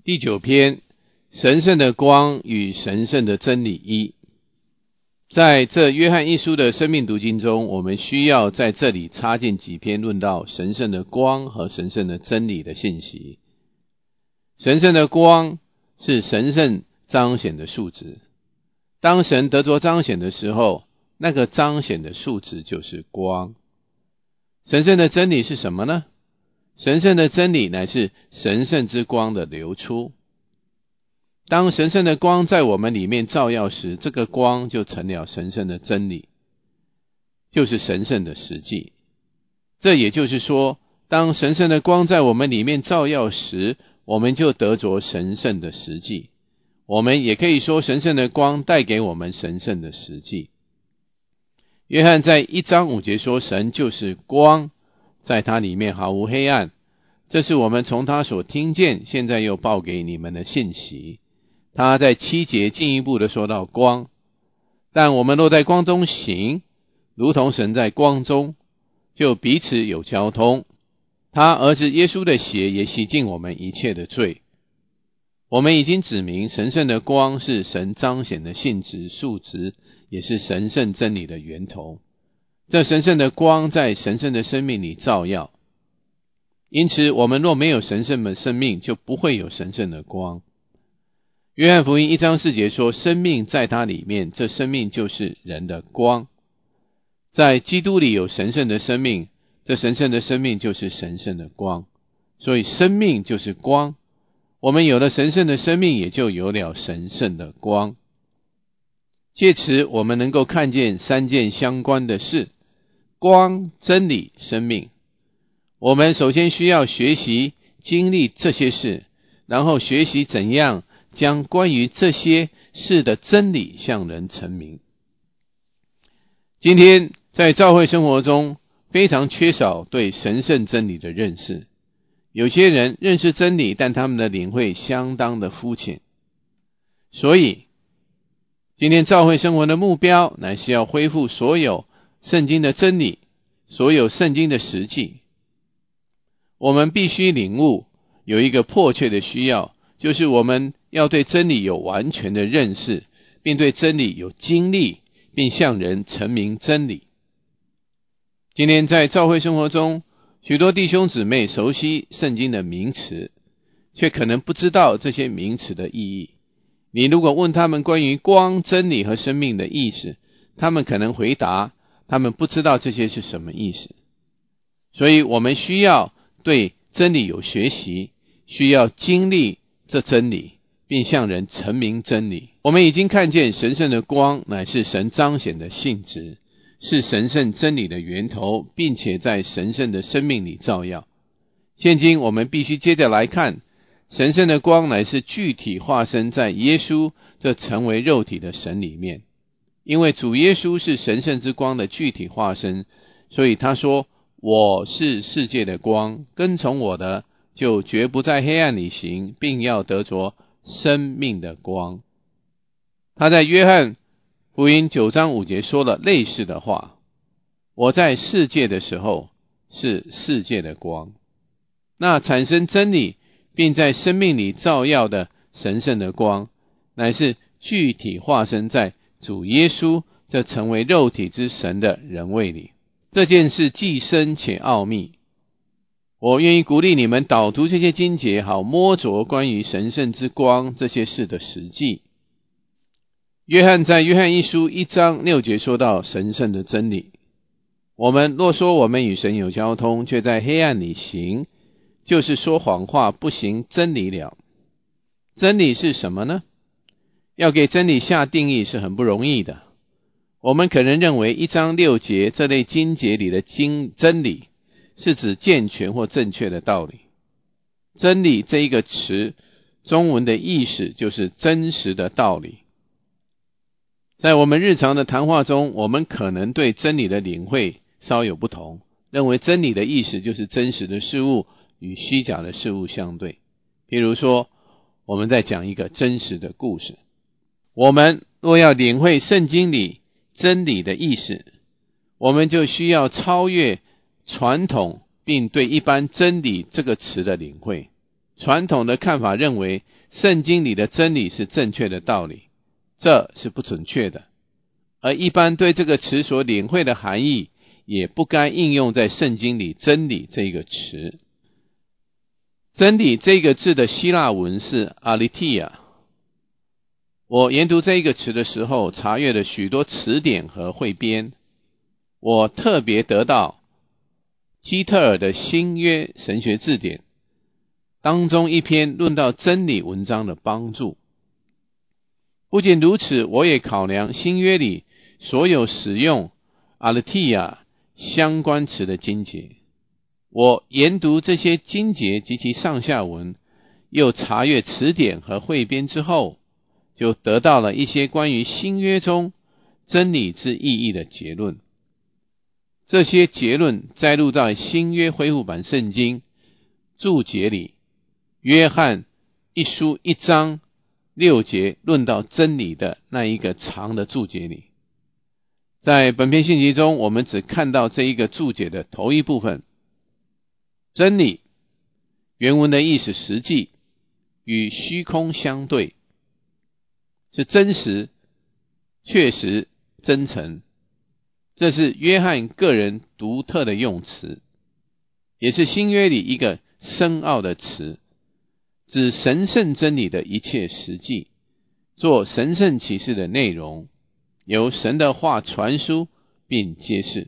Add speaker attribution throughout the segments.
Speaker 1: 第9篇，神圣的光与神圣的真理一。在这约翰一书的生命读经中，我们需要在这里插进几篇论到神圣的光和神圣的真理的信息。神圣的光是神圣彰显的数值，当神得着彰显的时候，那个彰显的数值就是光。神圣的真理是什么呢？神圣的真理乃是神圣之光的流出。当神圣的光在我们里面照耀时，这个光就成了神圣的真理，就是神圣的实际。这也就是说，当神圣的光在我们里面照耀时，我们就得着神圣的实际。我们也可以说，神圣的光带给我们神圣的实际。约翰在1章5节说，神就是光，在他里面毫无黑暗。这是我们从他所听见，现在又报给你们的信息。他在7节进一步的说到光，但我们若在光中行，如同神在光中，就彼此有交通。他儿子耶稣的血也洗净我们一切的罪。我们已经指明，神圣的光是神彰显的性质、数值，也是神圣真理的源头。这神圣的光在神圣的生命里照耀，因此我们若没有神圣的生命，就不会有神圣的光。约翰福音1章4节说，生命在他里面，这生命就是人的光。在基督里有神圣的生命，这神圣的生命就是神圣的光。所以生命就是光，我们有了神圣的生命，也就有了神圣的光。借此我们能够看见3件相关的事：光、真理、生命。我们首先需要学习经历这些事，然后学习怎样将关于这些事的真理向人陈明。今天在教会生活中非常缺少对神圣真理的认识，有些人认识真理，但他们的领会相当的肤浅。所以今天教会生活的目标乃是要恢复所有圣经的真理，所有圣经的实际。我们必须领悟有一个迫切的需要，就是我们要对真理有完全的认识，并对真理有经历，并向人陈明真理。今天在教会生活中，许多弟兄姊妹熟悉圣经的名词，却可能不知道这些名词的意义。你如果问他们关于光、真理和生命的意思，他们可能回答，他们不知道这些是什么意思。所以我们需要对真理有学习，需要经历这真理，并向人陈明真理。我们已经看见神圣的光乃是神彰显的性质，是神圣真理的源头，并且在神圣的生命里照耀。现今我们必须接着来看，神圣的光乃是具体化身在耶稣这成为肉体的神里面。因为主耶稣是神圣之光的具体化身，所以他说，我是世界的光，跟从我的就绝不在黑暗里行，并要得着生命的光。他在约翰福音9章5节说了类似的话，我在世界的时候是世界的光。那产生真理并在生命里照耀的神圣的光，乃是具体化身在主耶稣这成为肉体之神的人位里。这件事既深且奥秘，我愿意鼓励你们导读这些经节，好摸着关于神圣之光这些事的实际。约翰在约翰一书1章6节说到神圣的真理，我们若说我们与神有交通，却在黑暗里行，就是说谎话，不行真理了。真理是什么呢？要给真理下定义是很不容易的。我们可能认为1章6节这类经节里的真理是指健全或正确的道理。真理这一个词，中文的意思就是真实的道理。在我们日常的谈话中，我们可能对真理的领会稍有不同，认为真理的意思就是真实的事物与虚假的事物相对。譬如说，我们在讲一个真实的故事。我们若要领会圣经里真理的意思，我们就需要超越传统，并对一般真理这个词的领会。 传统的看法认为圣经里的真理是正确的道理，这是不准确的。而一般对这个词所领会的含义，也不该应用在圣经里真理这个词。真理这个字的希腊文是 aletheia。我研读这一个词的时候，查阅了许多词典和汇编，我特别得到基特尔的新约神学字典当中一篇论到真理文章的帮助。不仅如此，我也考量新约里所有使用 aletheia 相关词的经节。我研读这些经节及其上下文，又查阅词典和汇编之后，就得到了一些关于新约中真理之意义的结论。这些结论摘录在新约恢复版圣经注解里，约翰一书1章6节论到真理的那一个长的注解里。在本篇信息中，我们只看到这一个注解的头一部分。真理原文的意思实际与虚空相对，是真实、确实、真诚。这是约翰个人独特的用词，也是新约里一个深奥的词，指神圣真理的一切实际，做神圣启示的内容，由神的话传输并揭示。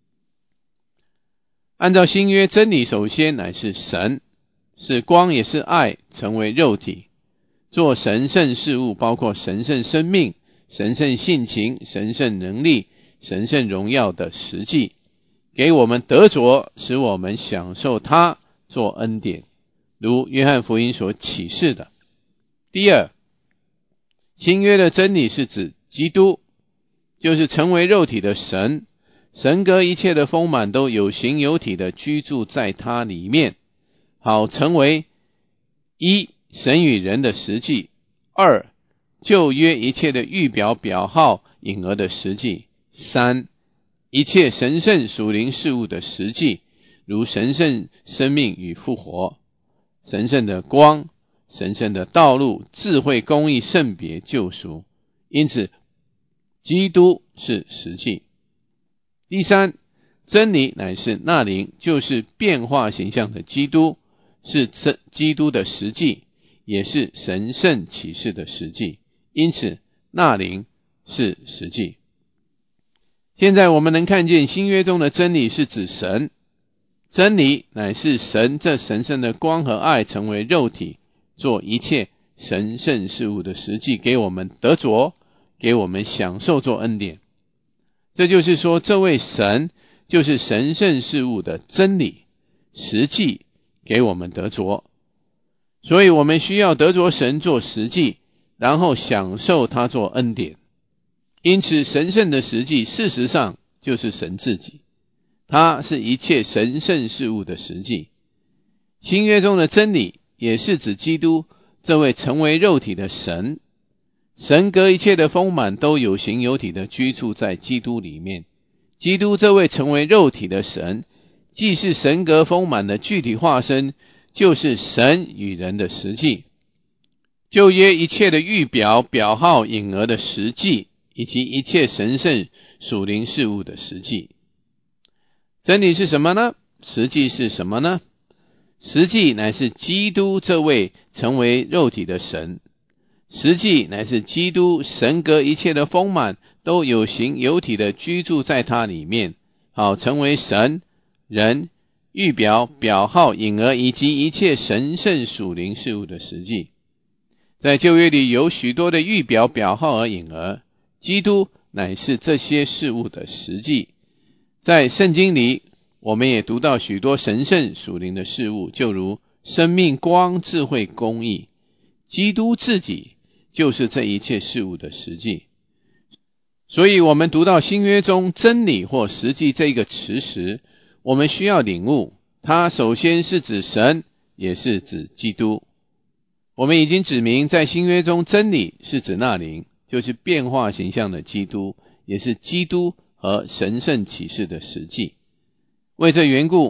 Speaker 1: 按照新约，真理首先乃是神，是光也是爱，成为肉体，做神圣事物，包括神圣生命、神圣性情、神圣能力、神圣荣耀的实际，给我们得着，使我们享受它，做恩典，如约翰福音所启示的。第二，新约的真理是指基督，就是成为肉体的神，神格一切的丰满都有形有体的居住在他里面，好成为一神与人的实际，二旧约一切的预表表号引而的实际，三一切神圣属灵事物的实际，如神圣生命与复活，神圣的光，神圣的道路，智慧、公义、圣别、救赎。因此基督是实际。第三，真理乃是那灵，就是变化形象的基督，是基督的实际，也是神圣启示的实际。因此那灵是实际。现在我们能看见新约中的真理是指神，真理乃是神这神圣的光和爱成为肉体，做一切神圣事物的实际，给我们得着，给我们享受，做恩典。这就是说，这位神就是神圣事物的真理实际，给我们得着。所以我们需要得着神做实际，然后享受他做恩典。因此神圣的实际事实上就是神自己，他是一切神圣事物的实际。新约中的真理也是指基督这位成为肉体的神，神格一切的丰满都有形有体的居住在基督里面。基督这位成为肉体的神，既是神格丰满的具体化身，就是神与人的实际。旧约一切的预表表号引而的实际，以及一切神圣属灵事物的实际。真理是什么呢？实际是什么呢？实际乃是基督这位成为肉体的神，实际乃是基督神格一切的丰满都有形有体的居住在他里面，好成为神、人、预表表号引而以及一切神圣属灵事物的实际。在旧约里有许多的预表表号而引而，基督乃是这些事物的实际。在圣经里我们也读到许多神圣属灵的事物，就如生命、光、智慧、公义。基督自己就是这一切事物的实际。所以我们读到新约中真理或实际这个词时，我们需要领悟，它首先是指神，也是指基督。我们已经指明，在新约中真理是指那灵，就是变化形象的基督，也是基督和神圣启示的实际。为这缘故，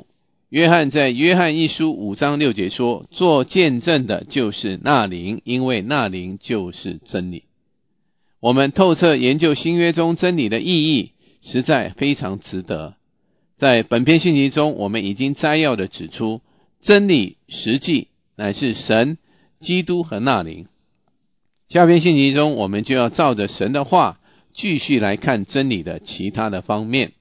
Speaker 1: 约翰在约翰一书5章6节说，做见证的就是那灵，因为那灵就是真理。我们透彻研究新约中真理的意义，实在非常值得。在本篇信息中，我们已经摘要的指出，真理实际乃是神、基督和那灵。下篇信息中，我们就要照着神的话，继续来看真理的其他的方面。